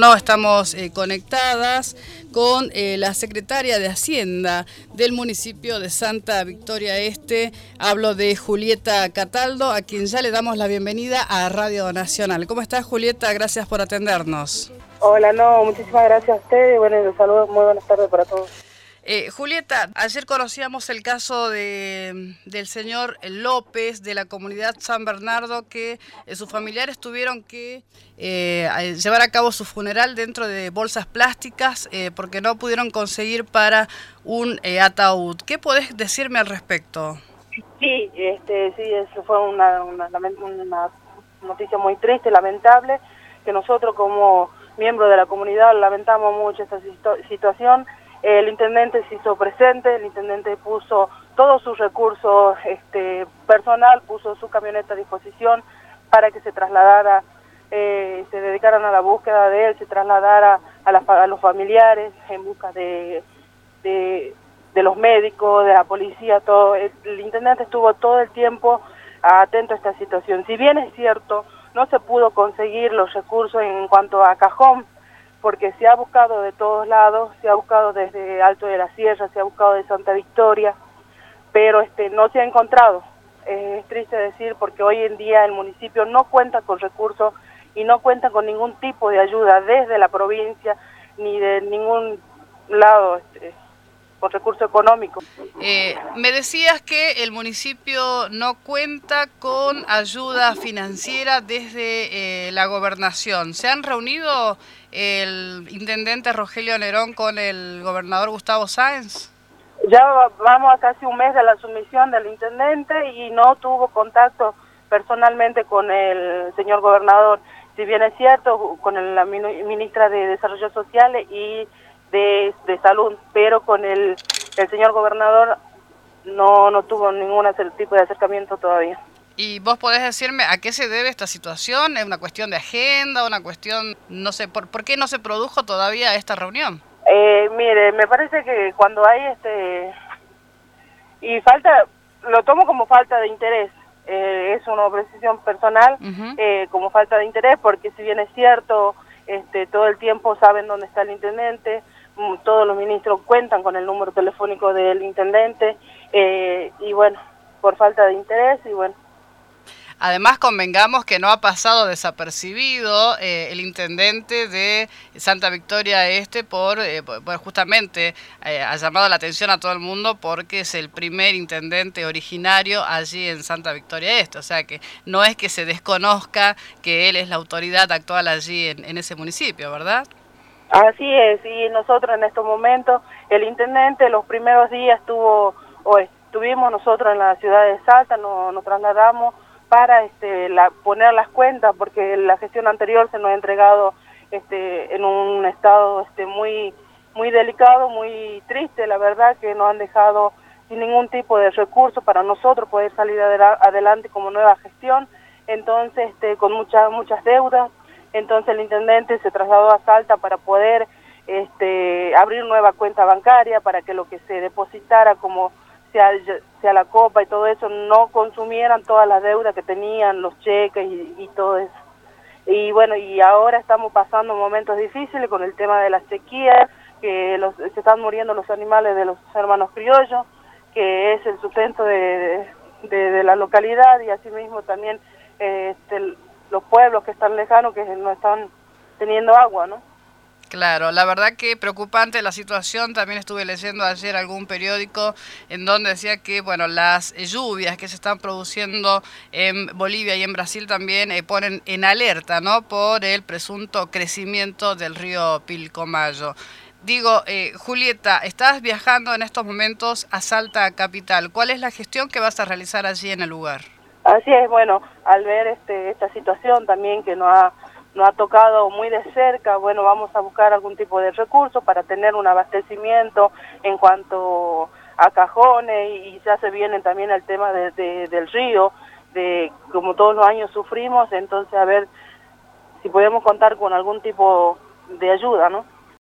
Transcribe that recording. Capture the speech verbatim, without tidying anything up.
teléfono estamos eh, conectadas con eh, la secretaria de Hacienda del municipio de Santa Victoria Este. Hablo de Julieta Cataldo, a quien ya le damos la bienvenida a Radio Nacional. ¿Cómo estás, Julieta? Gracias por atendernos. Hola, no, muchísimas gracias a ustedes. Bueno, los saludos, muy buenas tardes para todos. Eh, Julieta, ayer conocíamos el caso de, del señor López de la comunidad San Bernardo, que eh, sus familiares tuvieron que eh, llevar a cabo su funeral dentro de bolsas plásticas eh, porque no pudieron conseguir para un eh, ataúd. ¿Qué podés decirme al respecto? Sí, este, sí, eso fue una, una, una noticia muy triste, lamentable, que nosotros como miembros de la comunidad lamentamos mucho esta situación. El intendente se hizo presente, el intendente puso todos sus recursos este, personal, puso su camioneta a disposición para que se trasladara, eh, se dedicaran a la búsqueda de él, se trasladara a, la, a los familiares en busca de, de, de los médicos, de la policía, todo. El, el intendente estuvo todo el tiempo atento a esta situación. Si bien es cierto, no se pudo conseguir los recursos en cuanto a cajón, porque se ha buscado de todos lados, se ha buscado desde Alto de la Sierra, se ha buscado de Santa Victoria, pero este no se ha encontrado. Eh, es triste decir, porque hoy en día el municipio no cuenta con recursos y no cuenta con ningún tipo de ayuda desde la provincia, ni de ningún lado este, con recurso económico. Eh, me decías que el municipio no cuenta con ayuda financiera desde eh, la gobernación. ¿Se han reunido el intendente Rogelio Nerón con el gobernador Gustavo Sáenz? Ya vamos a casi un mes de la sumisión del intendente y no tuvo contacto personalmente con el señor gobernador. Si bien es cierto, con el, la ministra de Desarrollo Social y de, de Salud, pero con el, el señor gobernador no, no tuvo ningún tipo de acercamiento todavía. ¿Y vos podés decirme a qué se debe esta situación? ¿Es una cuestión de agenda, una cuestión, no sé, por, por qué no se produjo todavía esta reunión? Eh, mire, me parece que cuando hay este... y falta, lo tomo como falta de interés, eh, es una precisión personal, uh-huh. eh, como falta de interés, porque si bien es cierto, este, todo el tiempo saben dónde está el intendente, todos los ministros cuentan con el número telefónico del intendente, eh, y bueno, por falta de interés, y bueno. Además, convengamos que no ha pasado desapercibido eh, el intendente de Santa Victoria Este por, eh, por justamente eh, ha llamado la atención a todo el mundo porque es el primer intendente originario allí en Santa Victoria Este. O sea que no es que se desconozca que él es la autoridad actual allí en, en ese municipio, ¿verdad? Así es, y nosotros en estos momentos, el intendente los primeros días estuvo, o estuvimos nosotros en la ciudad de Salta, nos, nos trasladamos para este, la, poner las cuentas, porque la gestión anterior se nos ha entregado este, en un estado este, muy, muy delicado, muy triste, la verdad, que nos han dejado sin ningún tipo de recurso para nosotros poder salir adela adelante como nueva gestión, entonces este, con muchas, muchas deudas. Entonces el intendente se trasladó a Salta para poder este, abrir nueva cuenta bancaria, para que lo que se depositara como sea, sea la copa y todo eso, no consumieran todas las deudas que tenían, los cheques y, y todo eso. Y bueno, y ahora estamos pasando momentos difíciles con el tema de la sequía, que los, se están muriendo los animales de los hermanos criollos, que es el sustento de, de, de la localidad, y asimismo también eh, este, los pueblos que están lejanos, que no están teniendo agua, ¿no? Claro, la verdad que preocupante la situación. También estuve leyendo ayer algún periódico en donde decía que, bueno, las lluvias que se están produciendo en Bolivia y en Brasil también eh, ponen en alerta, ¿no?, por el presunto crecimiento del río Pilcomayo. Digo, eh, Julieta, estás viajando en estos momentos a Salta Capital. ¿Cuál es la gestión que vas a realizar allí en el lugar? Así es, bueno, al ver este, esta situación también que nos ha, nos ha tocado muy de cerca, bueno, vamos a buscar algún tipo de recurso para tener un abastecimiento en cuanto a cajones, y, y ya se viene también el tema de, de, del río, de como todos los años sufrimos, entonces a ver si podemos contar con algún tipo de ayuda, ¿no?